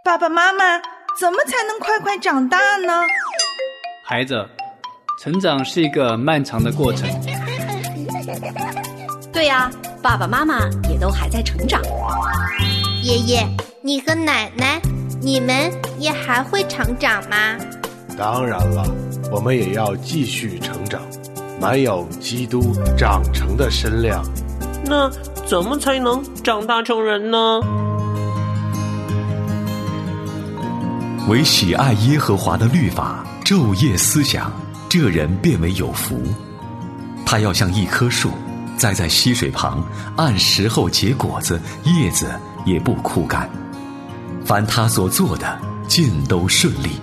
爸爸妈妈，怎么才能快快长大呢？ 孩子，成长是一个漫长的过程。 对呀，爸爸妈妈也都还在成长。 爷爷，你和奶奶，你们也还会成长吗？ 当然了，我们也要继续成长，满有基督长成的身量。 那怎么才能长大成人呢？ 唯喜爱耶和华的律法，昼夜思想，这人便为有福。他要像一棵树，栽在溪水旁，按时候结果子，叶子也不枯干。凡他所做的，尽都顺利。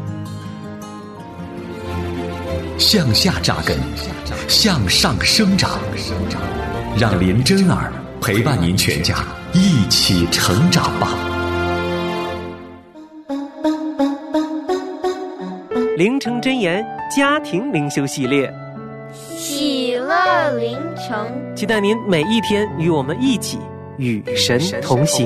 向下扎根，向上生长，让林真儿陪伴您全家一起成长吧。 灵城真言家庭灵修系列， 喜乐灵城， 期待您每一天与我们一起与神同行。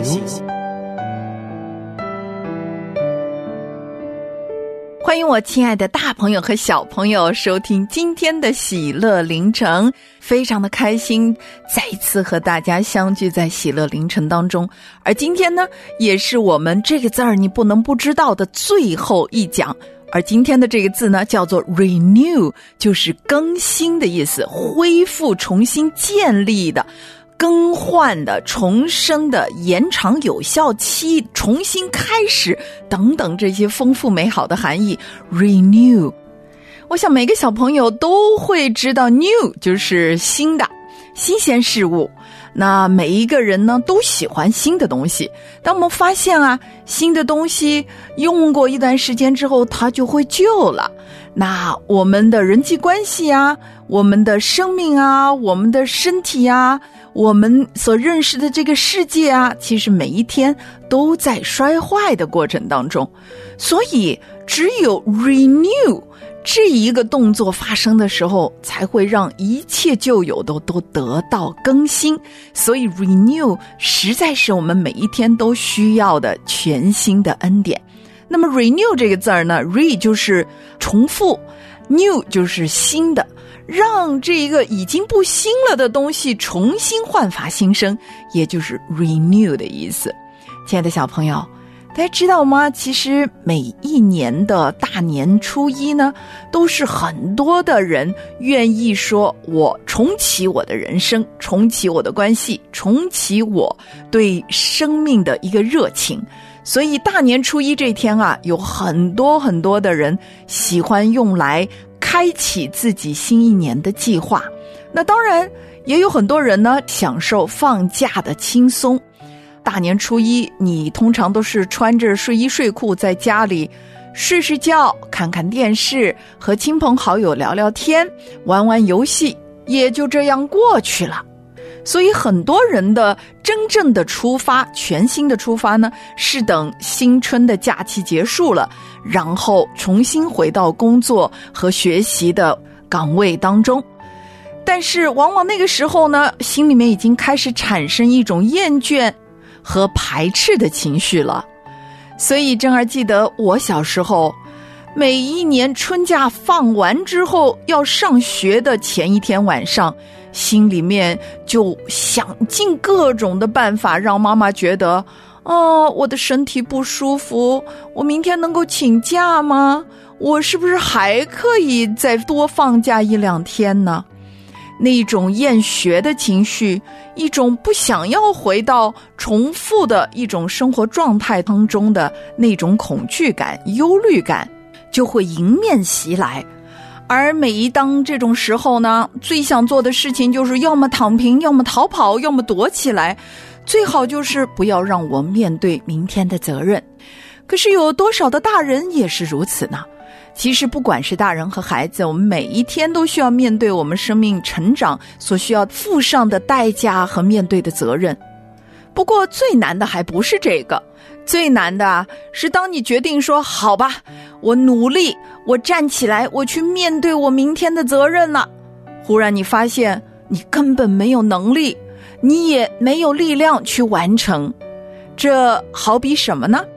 欢迎我亲爱的大朋友和小朋友收听今天的喜乐灵城，非常的开心再次和大家相聚在喜乐灵城当中。而今天呢，也是我们这个字儿你不能不知道的最后一讲。而今天的这个字呢，叫做 renew， 就是更新的意思，恢复、重新建立的、更换的、重生的、延长有效期、重新开始等等这些丰富美好的含义。 renew， 我想每个小朋友都会知道 new 就是新的、新鲜事物。那每一个人呢都喜欢新的东西，当我们发现啊，新的东西用过一段时间之后它就会旧了，那我们的人际关系啊，我们的生命啊，我们的身体啊，我们所认识的这个世界啊，其实每一天都在衰坏的过程当中。所以只有 renew 这一个动作发生的时候，才会让一切旧有的都得到更新。所以 renew 实在是我们每一天都需要的全新的恩典。那么 renew 这个字儿呢， re 就是重复， new 就是新的，让这一个已经不新了的东西重新焕发新生，也就是 renew 的意思。亲爱的小朋友，大家知道吗？其实每一年的大年初一呢，都是很多的人愿意说，我重启我的人生，重启我的关系，重启我对生命的一个热情。所以大年初一这天啊，有很多很多的人喜欢用来开启自己新一年的计划。那当然也有很多人呢，享受放假的轻松。大年初一你通常都是穿着睡衣睡裤在家里睡睡觉，看看电视，和亲朋好友聊聊天，玩玩游戏，也就这样过去了。所以很多人的真正的出发，全新的出发呢，是等新春的假期结束了，然后重新回到工作和学习的岗位当中。但是往往那个时候呢，心里面已经开始产生一种厌倦和排斥的情绪了。所以珍儿记得我小时候，每一年春假放完之后要上学的前一天晚上，心里面就想尽各种的办法让妈妈觉得，我的身体不舒服，我明天能够请假吗？我是不是还可以再多放假一两天呢？那种厌学的情绪，一种不想要回到重复的一种生活状态当中的那种恐惧感、忧虑感，就会迎面袭来。而每一当这种时候呢，最想做的事情就是要么躺平，要么逃跑，要么躲起来，最好就是不要让我面对明天的责任。可是有多少的大人也是如此呢？其实不管是大人和孩子，我们每一天都需要面对我们生命成长所需要付上的代价和面对的责任。不过最难的还不是这个，最难的是当你决定说，好吧，我努力，我站起来，我去面对我明天的责任了。忽然你发现你根本没有能力，你也没有力量去完成。这好比什么呢？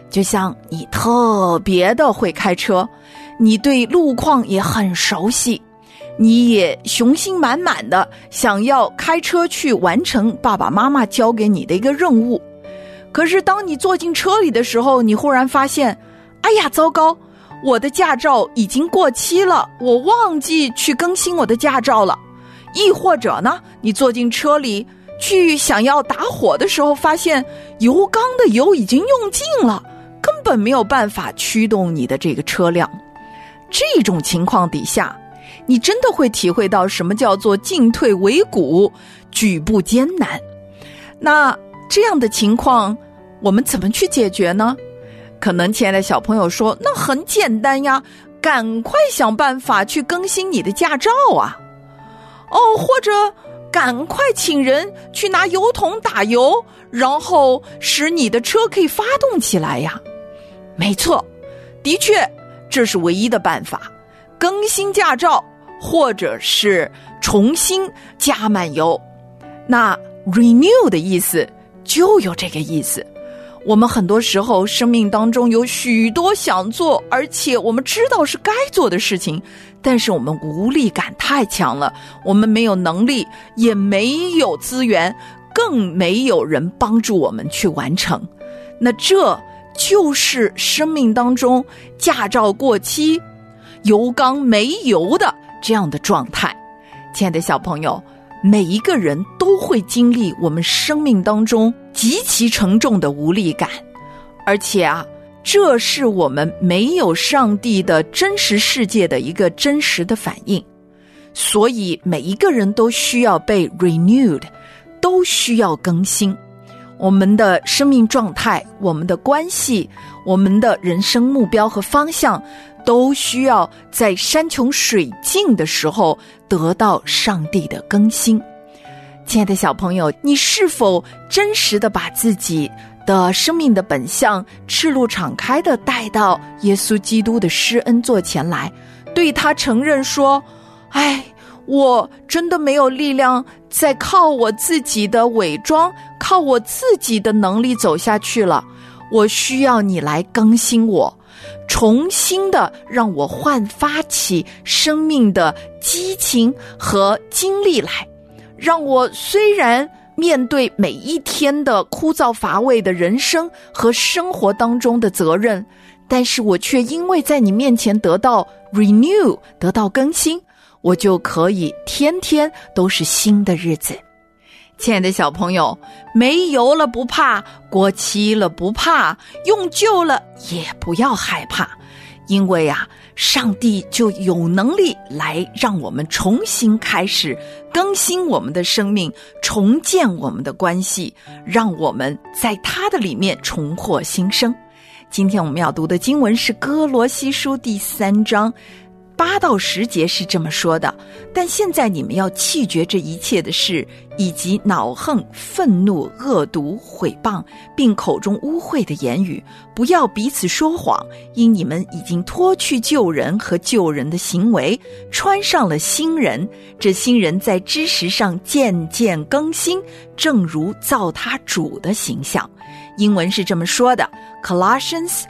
就像你特别的会开车，你对路况也很熟悉，你也雄心满满的想要开车去完成爸爸妈妈交给你的一个任务。可是当你坐进车里的时候，你忽然发现，哎呀，糟糕，我的驾照已经过期了，我忘记去更新我的驾照了。亦或者呢，你坐进车里去想要打火的时候，发现油缸的油已经用尽了，根本没有办法驱动你的这个车辆。这种情况底下，你真的会体会到什么叫做进退维谷，举步艰难。那这样的情况我们怎么去解决呢？可能亲爱的小朋友说，那很简单呀，赶快想办法去更新你的驾照啊。或者赶快请人去拿油桶打油，然后使你的车可以发动起来呀。没错，的确这是唯一的办法，更新驾照或者是重新加满油。那 renew 的意思就有这个意思。我们很多时候生命当中有许多想做，而且我们知道是该做的事情，但是我们无力感太强了，我们没有能力，也没有资源，更没有人帮助我们去完成。那这就是生命当中驾照过期，油缸没油的这样的状态。亲爱的小朋友，每一个人都会经历我们生命当中极其沉重的无力感，而且这是我们没有上帝的真实世界的一个真实的反应。所以每一个人都需要被 renewed， 都需要更新我们的生命状态，我们的关系，我们的人生目标和方向，都需要在山穷水尽的时候得到上帝的更新。亲爱的小朋友，你是否真实的把自己的生命的本相赤露敞开的带到耶稣基督的施恩座前来，对他承认说，我真的没有力量再靠我自己的伪装，靠我自己的能力走下去了，我需要你来更新我，重新的让我焕发起生命的激情和精力来，让我虽然面对每一天的枯燥乏味的人生和生活当中的责任，但是我却因为在你面前得到 renew， 得到更新，我就可以天天都是新的日子。亲爱的小朋友，没油了不怕，过期了不怕，用旧了也不要害怕，因为上帝就有能力来让我们重新开始，更新我们的生命，重建我们的关系，让我们在他的里面重获新生。今天我们要读的经文是哥罗西书第3章8到10节，是这么说的：但现在你们要弃绝这一切的事，以及恼恨、愤怒、恶毒、毁谤，并口中污秽的言语，不要彼此说谎，因你们已经脱去旧人和旧人的行为，穿上了新人。这新人在知识上渐渐更新，正如造他主的形象。英文是这么说的 Colossians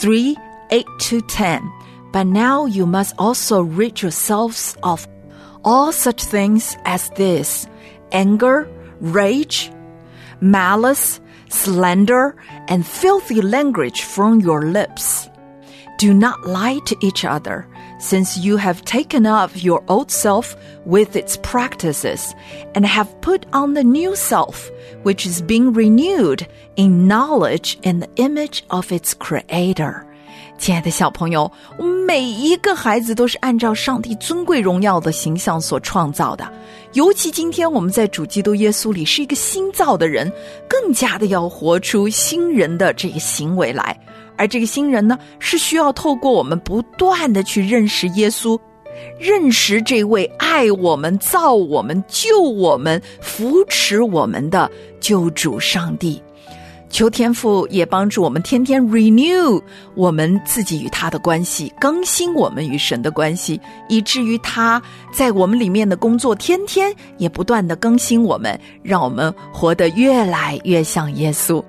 3:8-10But now you must also rid yourselves of all such things as this: anger, rage, malice, slander, and filthy language from your lips. Do not lie to each other, since you have taken off your old self with its practices, and have put on the new self, which is being renewed in knowledge in the image of its creator.亲爱的小朋友，我们每一个孩子都是按照上帝尊贵荣耀的形象所创造的，尤其今天我们在主基督耶稣里是一个新造的人，更加的要活出新人的这个行为来。而这个新人呢，是需要透过我们不断的去认识耶稣，认识这位爱我们、造我们、救我们、扶持我们的救主上帝。求天父也帮助我们天天 renew 我们自己与他的关系，更新我们与神的关系，以至于他在我们里面的工作天天也不断的更新我们，让我们活得越来越像耶稣。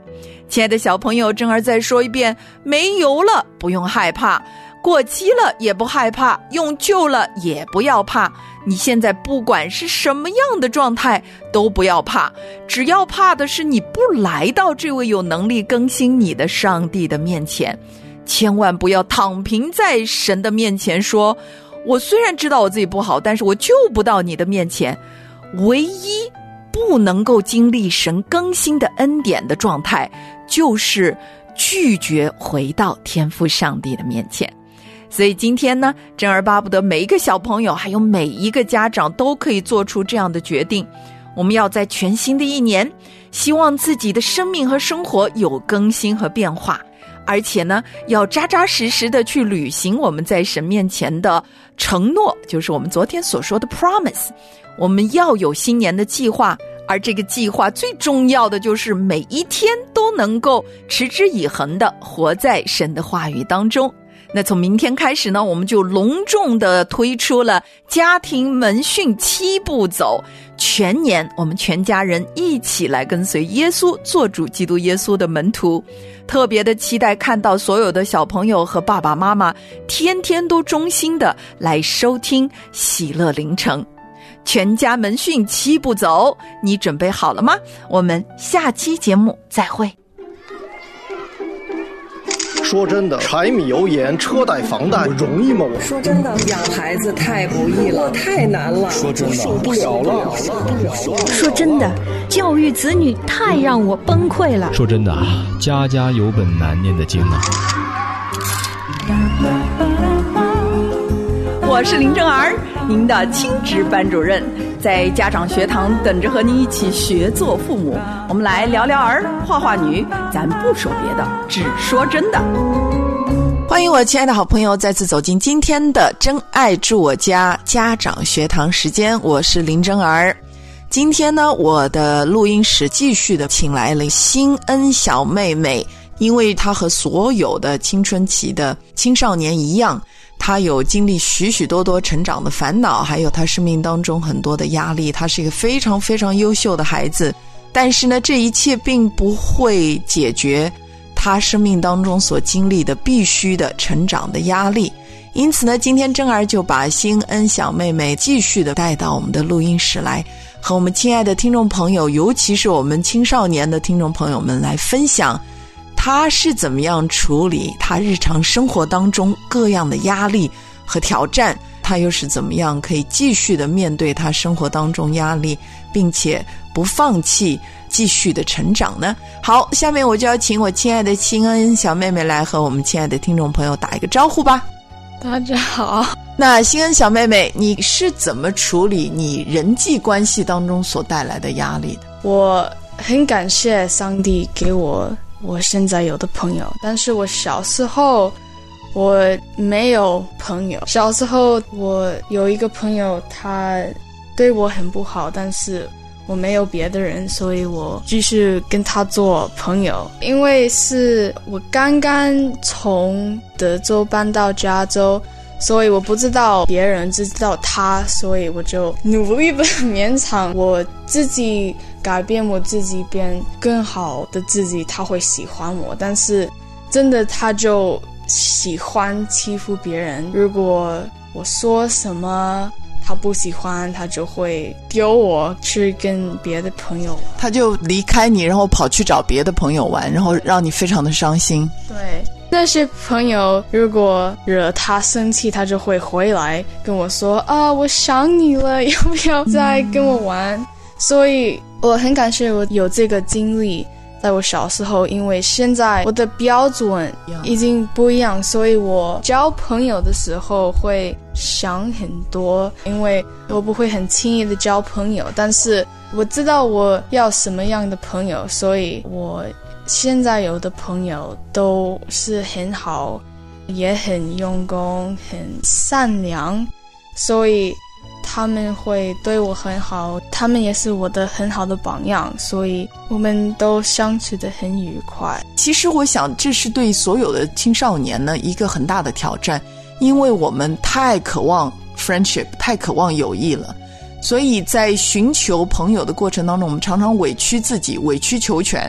亲爱的小朋友，珍儿再说一遍，没油了不用害怕，过期了也不害怕，用旧了也不要怕。你现在不管是什么样的状态都不要怕，只要怕的是你不来到这位有能力更新你的上帝的面前。千万不要躺平在神的面前说，我虽然知道我自己不好，但是我救不到你的面前。唯一不能够经历神更新的恩典的状态，就是拒绝回到天父上帝的面前。所以今天呢，珍儿巴不得每一个小朋友还有每一个家长都可以做出这样的决定。我们要在全新的一年，希望自己的生命和生活有更新和变化，而且呢，要扎扎实实的去履行我们在神面前的承诺，就是我们昨天所说的 promise。 我们要有新年的计划，而这个计划最重要的就是每一天都能够持之以恒的活在神的话语当中。那从明天开始呢，我们就隆重的推出了家庭门训7步走，全年我们全家人一起来跟随耶稣，做主基督耶稣的门徒。特别的期待看到所有的小朋友和爸爸妈妈天天都忠心的来收听喜乐凌晨。全家门训7步走，你准备好了吗？我们下期节目再会。 说真的，柴米油盐车贷房贷容易吗？ 说真的，养孩子太不易了，太难了。 说真的，受不了了。 说真的，教育子女太让我崩溃了。 说真的，家家有本难念的经啊。 我是林正儿，您的亲职班主任，在家长学堂等着和您一起学做父母。我们来聊聊儿，画画女，咱不说别的，只说真的。欢迎我亲爱的好朋友再次走进今天的真爱住我家家长学堂时间，我是林真儿。今天呢，我的录音室继续的请来了新恩小妹妹，因为她和所有的青春期的青少年一样，她有经历许许多多成长的烦恼，还有她生命当中很多的压力。她是一个非常非常优秀的孩子，但是呢，这一切并不会解决她生命当中所经历的必须的成长的压力。因此呢，今天真儿就把新恩小妹妹继续的带到我们的录音室来，和我们亲爱的听众朋友，尤其是我们青少年的听众朋友们来分享他是怎么样处理他日常生活当中各样的压力和挑战，他又是怎么样可以继续的面对他生活当中压力，并且不放弃继续的成长呢？好，下面我就要请我亲爱的新恩小妹妹来和我们亲爱的听众朋友打一个招呼吧。 大家好。 那新恩小妹妹，你是怎么处理你人际关系当中所带来的压力的？ 我很感谢上帝给我现在有的朋友，但是我小时候我没有朋友。小时候我有一个朋友，他对我很不好，但是我没有别的人，所以我继续跟他做朋友。因为是我刚刚从德州搬到加州，所以我不知道别人知道他，所以我就努力的勉强我自己，改变我自己，变更好的自己，他会喜欢我。但是真的他就喜欢欺负别人，如果我说什么他不喜欢，他就会丢我去跟别的朋友玩， 他就离开你，然后跑去找别的朋友玩，然后让你非常的伤心。 对，那些朋友如果惹他生气，他就会回来跟我说啊，我想你了，要不要再跟我玩？所以我很感谢我有这个经历在我小时候，因为现在我的标准已经不一样，所以我交朋友的时候会想很多，因为我不会很轻易的交朋友，但是我知道我要什么样的朋友，所以我现在有的朋友都是很好，也很用功，很善良，所以他们会对我很好，他们也是我的很好的榜样，所以我们都相处得很愉快。 其实我想这是对所有的青少年呢一个很大的挑战，因为我们太渴望 friendship， 太渴望友谊了，所以在寻求朋友的过程当中，我们常常委屈自己，委曲求全，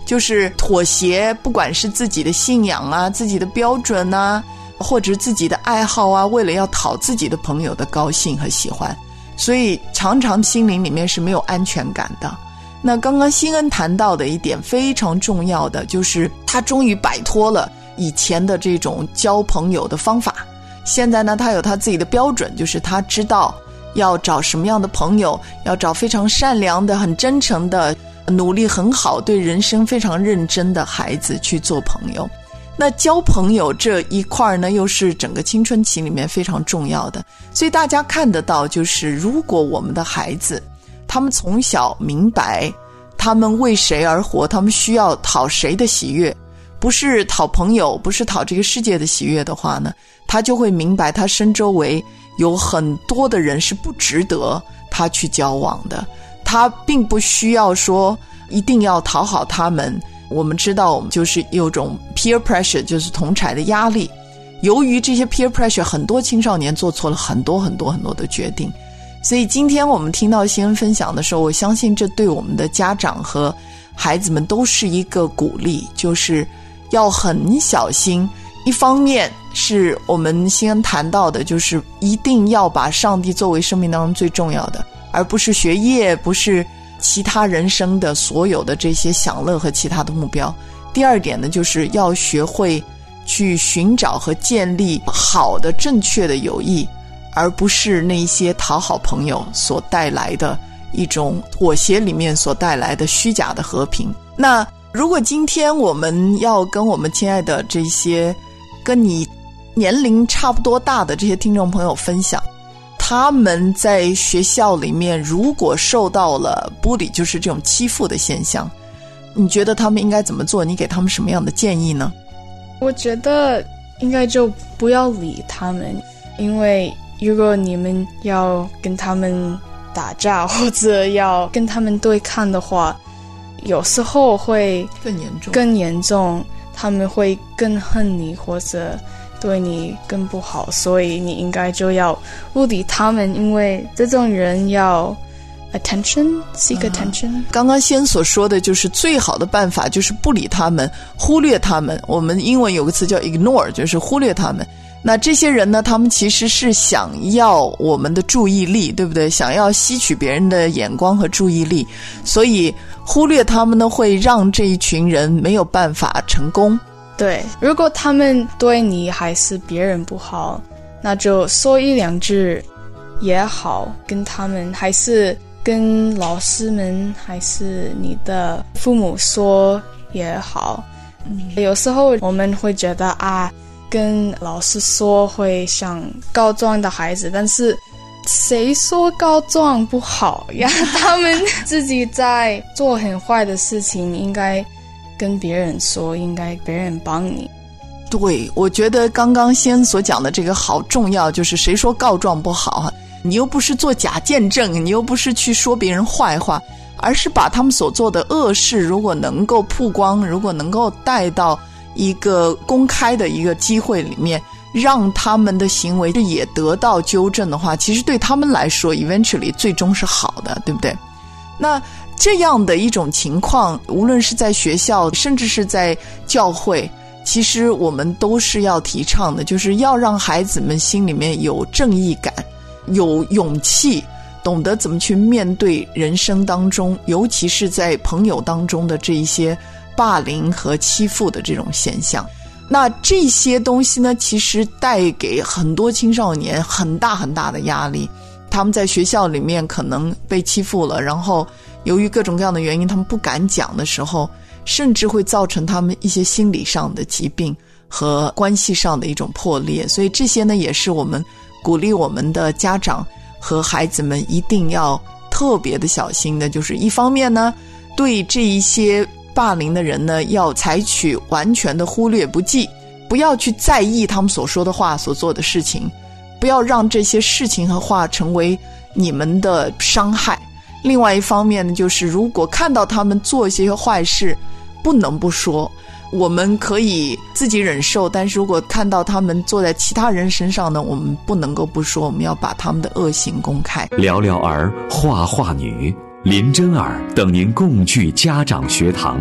就是妥协，不管是自己的信仰啊，自己的标准啊，或者自己的爱好啊，为了要讨自己的朋友的高兴和喜欢，所以常常心灵里面是没有安全感的。那刚刚欣恩谈到的一点非常重要的，就是他终于摆脱了以前的这种交朋友的方法，现在呢他有他自己的标准，就是他知道要找什么样的朋友，要找非常善良的、很真诚的、努力很好、对人生非常认真的孩子去做朋友。那交朋友这一块呢，又是整个青春期里面非常重要的。所以大家看得到，就是如果我们的孩子他们从小明白他们为谁而活，他们需要讨谁的喜悦，不是讨朋友，不是讨这个世界的喜悦的话呢，他就会明白他身周围有很多的人是不值得他去交往的，他并不需要说一定要讨好他们。我们知道我们就是有种 peer pressure， 就是同侪的压力，由于这些 peer pressure， 很多青少年做错了很多的决定。所以今天我们听到欣恩分享的时候，我相信这对我们的家长和孩子们都是一个鼓励，就是要很小心。一方面是我们欣恩谈到的，就是一定要把上帝作为生命当中最重要的，而不是学业，不是其他人生的所有的这些享乐和其他的目标。第二点呢，就是要学会去寻找和建立好的正确的友谊，而不是那些讨好朋友所带来的一种妥协里面所带来的虚假的和平。那如果今天我们要跟我们亲爱的这些跟你年龄差不多大的这些听众朋友分享，他们在学校里面如果受到了bully，就是这种欺负的现象，你觉得他们应该怎么做？你给他们什么样的建议呢？ 我觉得应该就不要理他们，因为如果你们要跟他们打架或者要跟他们对抗的话，有时候会更严重，他们会更恨你或者对你更不好，所以你应该就要不理他们，因为这种人要 attention， seek attention。 刚刚先所说的就是最好的办法就是不理他们，忽略他们。我们英文有个词叫 ignore， 就是忽略他们。那这些人呢，他们其实是想要我们的注意力，对不对？想要吸取别人的眼光和注意力，所以忽略他们呢，会让这一群人没有办法成功。 对，如果他们对你还是别人不好，那就说一两句也好，跟他们还是跟老师们还是你的父母说也好。有时候我们会觉得跟老师说会像告状的孩子，但是谁说告状不好呀？他们自己在做很坏的事情，应该跟别人说，应该别人帮你。 对，我觉得刚刚先所讲的这个好重要，就是谁说告状不好，你又不是做假见证，你又不是去说别人坏话，而是把他们所做的恶事如果能够曝光，如果能够带到一个公开的一个机会里面，让他们的行为也得到纠正的话，其实对他们来说 eventually 最终是好的，对不对？那这样的一种情况，无论是在学校甚至是在教会，其实我们都是要提倡的，就是要让孩子们心里面有正义感，有勇气，懂得怎么去面对人生当中，尤其是在朋友当中的这一些霸凌和欺负的这种现象。那这些东西呢，其实带给很多青少年很大的压力。他们在学校里面可能被欺负了，然后由于各种各样的原因他们不敢讲的时候，甚至会造成他们一些心理上的疾病和关系上的一种破裂。所以这些呢，也是我们鼓励我们的家长和孩子们一定要特别的小心的，就是一方面呢，对这一些霸凌的人呢，要采取完全的忽略不计，不要去在意他们所说的话，所做的事情，不要让这些事情和话成为你们的伤害。另外一方面呢，就是如果看到他们做一些坏事，不能不说，我们可以自己忍受，但是如果看到他们做在其他人身上呢，我们不能够不说，我们要把他们的恶行公开。 聊聊儿，话话女，林真儿等您共聚家长学堂，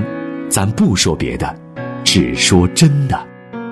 咱不说别的，只说真的。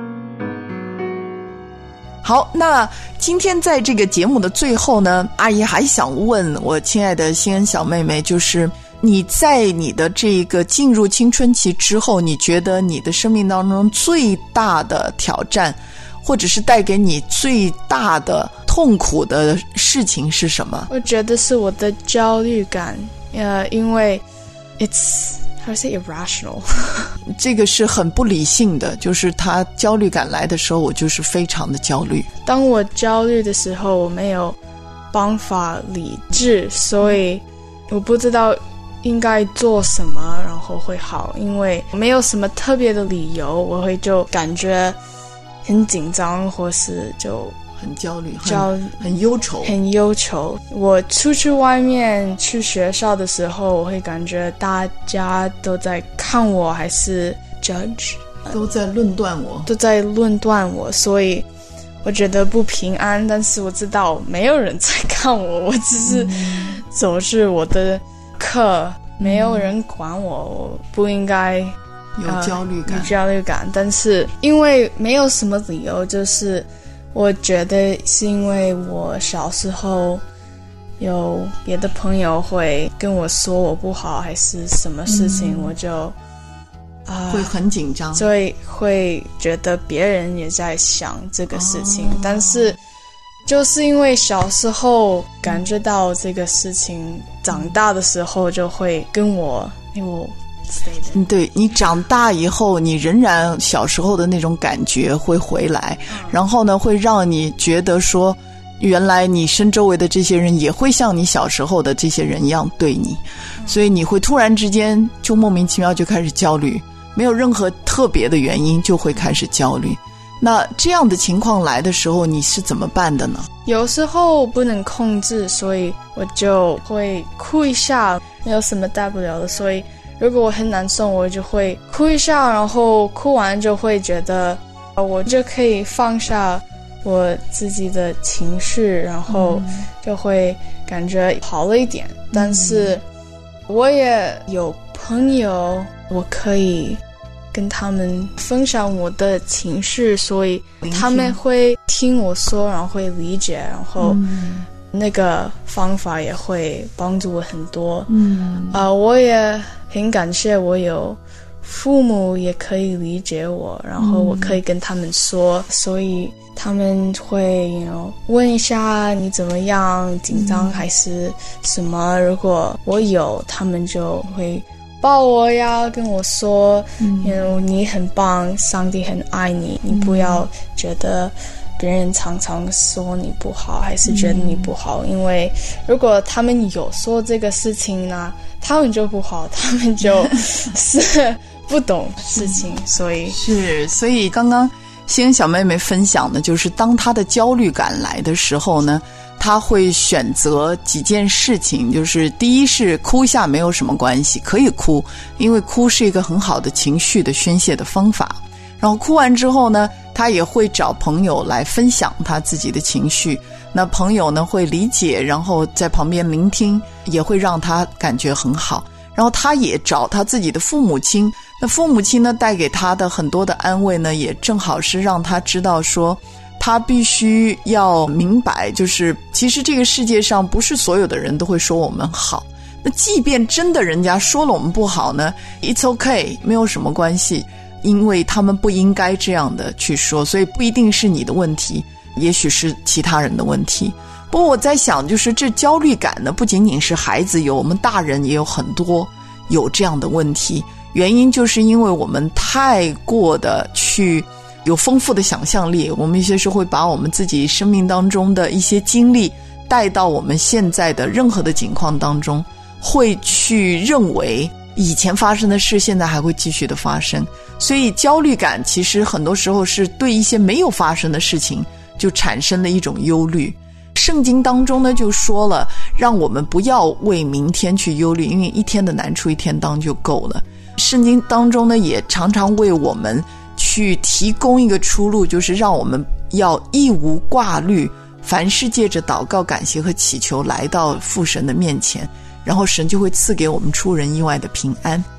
好，那今天在这个节目的最后呢，阿姨还想问我亲爱的欣恩小妹妹，就是你在你的这个进入青春期之后，你觉得你的生命当中最大的挑战，或者是带给你最大的痛苦的事情是什么？ 我觉得是我的焦虑感，因为 it's how to say irrational 这个是很不理性的，就是他焦虑感来的时候，我就是非常的焦虑。 当我焦虑的时候，我没有办法理智，所以我不知道应该做什么然后会好，因为没有什么特别的理由，我会就感觉很紧张，或是就很焦虑，很忧愁。我出去外面去学校的时候，我会感觉大家都在看我，还是 judge， 都在论断我，所以我觉得不平安。但是我知道没有人在看我，我只是走去我的课，没有人管我，我不应该有焦虑感。但是因为没有什么理由，就是我觉得是因为我小时候有别的朋友会跟我说我不好还是什么事情，我就会很紧张，所以会觉得别人也在想这个事情。但是就是因为小时候感觉到这个事情，长大的时候就会跟我对，你长大以后，你仍然小时候的那种感觉会回来，然后呢，会让你觉得说，原来你身周围的这些人也会像你小时候的这些人一样对你，所以你会突然之间就莫名其妙就开始焦虑，没有任何特别的原因就会开始焦虑。那这样的情况来的时候，你是怎么办的呢？有时候不能控制，所以我就会哭一下，没有什么大不了的，所以如果我很难受，我就会哭一下，然后哭完就会觉得我就可以放下我自己的情绪，然后就会感觉好了一点。但是我也有朋友，我可以跟他们分享我的情绪，所以他们会听我说，然后会理解，然后那个方法也会帮助我很多。我也很感谢我有父母也可以理解我，然后我可以跟他们说，所以他们会问一下你怎么样，紧张还是什么，如果我有，他们就会抱我呀，跟我说你很棒，上帝很爱你，你不要觉得别人常常说你不好，还是觉得你不好，因为如果他们有说这个事情呢，他们就不好，他们就是不懂事情。所以刚刚欣恩小妹妹分享的就是当她的焦虑感来的时候呢，她会选择几件事情，就是第一是哭一下没有什么关系，可以哭，因为哭是一个很好的情绪的宣泄的方法。然后哭完之后呢，他也会找朋友来分享他自己的情绪，那朋友呢会理解，然后在旁边聆听，也会让他感觉很好。然后他也找他自己的父母亲，那父母亲呢带给他的很多的安慰呢，也正好是让他知道说他必须要明白，就是其实这个世界上不是所有的人都会说我们好，那即便真的人家说了我们不好呢， it's okay， 没有什么关系，因为他们不应该这样的去说，所以不一定是你的问题，也许是其他人的问题。不过我在想，就是这焦虑感呢，不仅仅是孩子有，我们大人也有很多有这样的问题，原因就是因为我们太过的去有丰富的想象力，我们有些时候会把我们自己生命当中的一些经历带到我们现在的任何的境况当中，会去认为以前发生的事现在还会继续的发生，所以焦虑感其实很多时候是对一些没有发生的事情就产生了一种忧虑。圣经当中呢就说了，让我们不要为明天去忧虑，因为一天的难处一天当就够了。圣经当中呢也常常为我们去提供一个出路，就是让我们要一无挂虑，凡事借着祷告感谢和祈求来到父神的面前，然后神就会赐给我们出人意外的平安。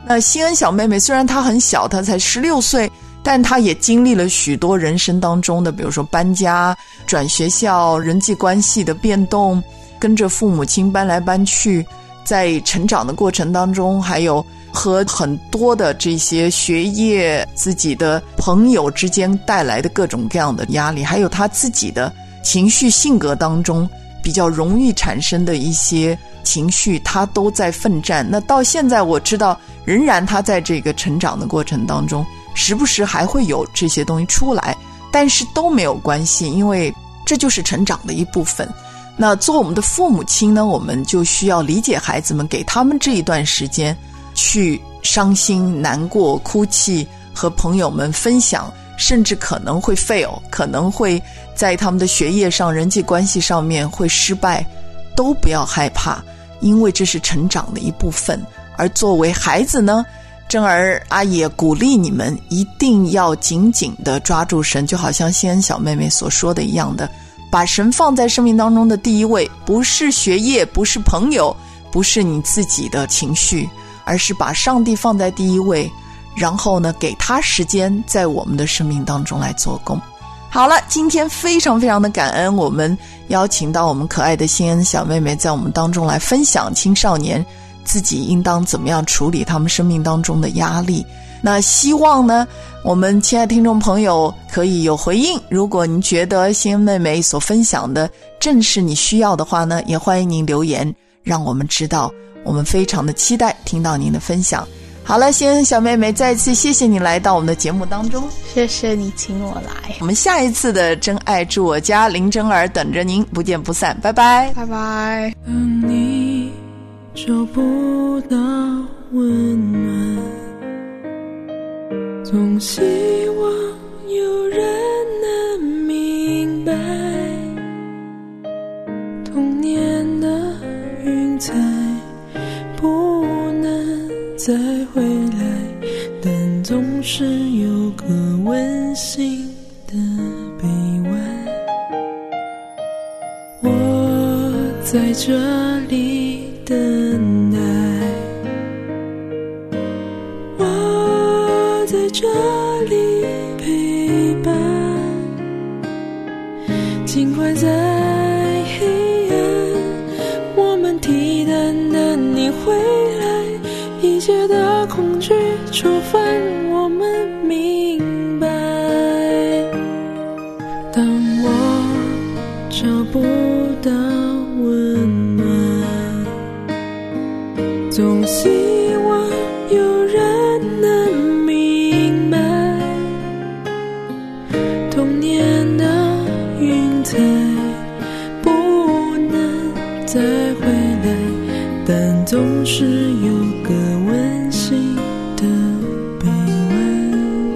那欣恩小妹妹虽然她很小，她才16岁，但她也经历了许多人生当中的，比如说搬家、转学校、人际关系的变动，跟着父母亲搬来搬去，在成长的过程当中，还有和很多的这些学业、自己的朋友之间带来的各种各样的压力，还有她自己的情绪性格当中比较容易产生的一些情绪，她都在奋战。那到现在我知道，仍然她在这个成长的过程当中，时不时还会有这些东西出来，但是都没有关系，因为这就是成长的一部分。那做我们的父母亲呢，我们就需要理解孩子们，给他们这一段时间去伤心、难过、哭泣，和朋友们分享，甚至可能会 fail， 可能会在他们的学业上、人际关系上面会失败，都不要害怕，因为这是成长的一部分。而作为孩子呢，珍儿阿姨也鼓励你们一定要紧紧地抓住神，就好像欣恩小妹妹所说的一样的，把神放在生命当中的第一位，不是学业，不是朋友，不是你自己的情绪，而是把上帝放在第一位，然后呢，给他时间在我们的生命当中来做工。好了，今天非常非常的感恩，我们邀请到我们可爱的欣恩小妹妹在我们当中来分享青少年自己应当怎么样处理他们生命当中的压力。那希望呢，我们亲爱的听众朋友可以有回应，如果您觉得欣恩妹妹所分享的正是你需要的话呢，也欢迎您留言让我们知道，我们非常的期待听到您的分享。好了，欣恩小妹妹，再次谢谢你来到我们的节目当中。 谢谢你请我来。 我们下一次的真爱住我家，林珍儿等着您，不见不散，拜拜， 拜拜。 当你找不到温暖，总希望有人能明白，童年的云彩不能再回来，但总是有个温馨的臂弯。我在这里等待，我在这里陪伴，尽管在黑暗，我们提灯的你回来，一切的恐惧触犯我们明白。当我找不到温暖，总希望有人能明白，童年的云彩不能再回来，但总是有个温馨的臂弯。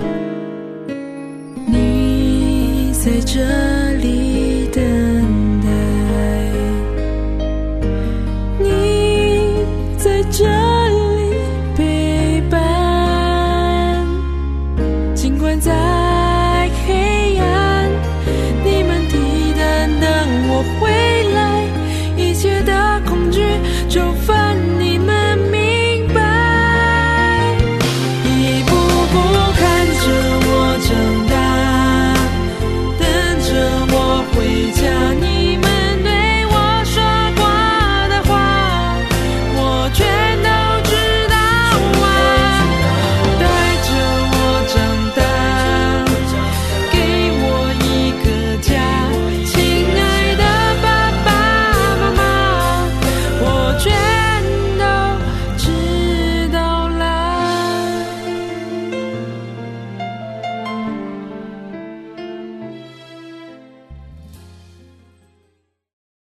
你在这里等待，你在这里陪伴，尽管在黑暗，你们提灯等我回